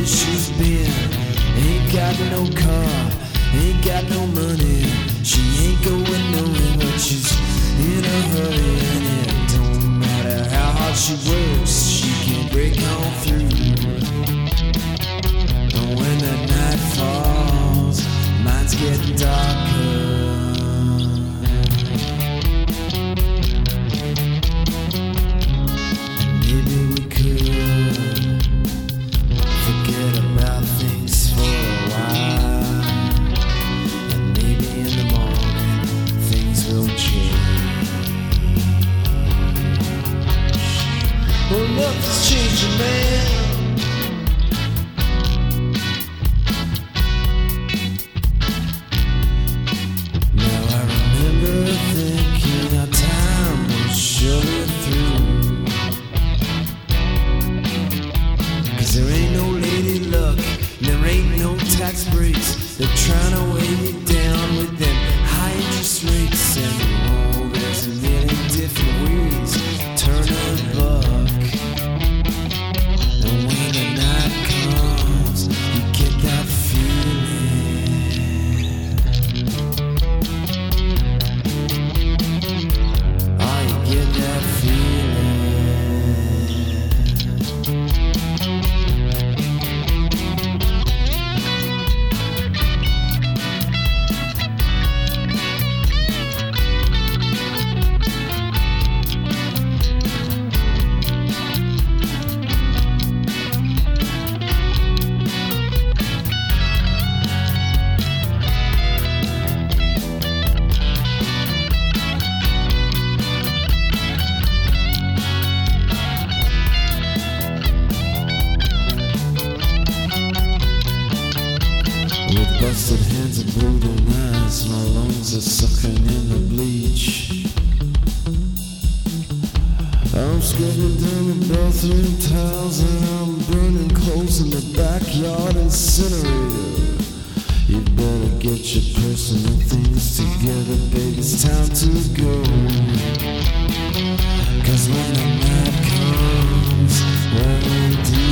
she's been. Ain't got no car, ain't got no money. She ain't going nowhere, but she's in a hurry. And it don't matter how hard she works, she can't break on through. And when the night falls, mine's getting darker. Maybe we could forget about things for a while. And maybe in the morning things will change. Well, nothing's changing, man. Now I remember thinking our time was surely through. There ain't no lady luck, there ain't no tax breaks. They're trying to weigh you down with them high interest rates. And oh, there's a million different ways to turn a buck. And when the night comes, you get that feeling. Oh, you get that feeling. With busted hands and bleeding eyes, my lungs are sucking in the bleach. I'm scrubbing down the bathroom tiles and I'm burning clothes in the backyard incinerator. You better get your personal things together, baby, it's time to go. 'Cause when the night comes, what we do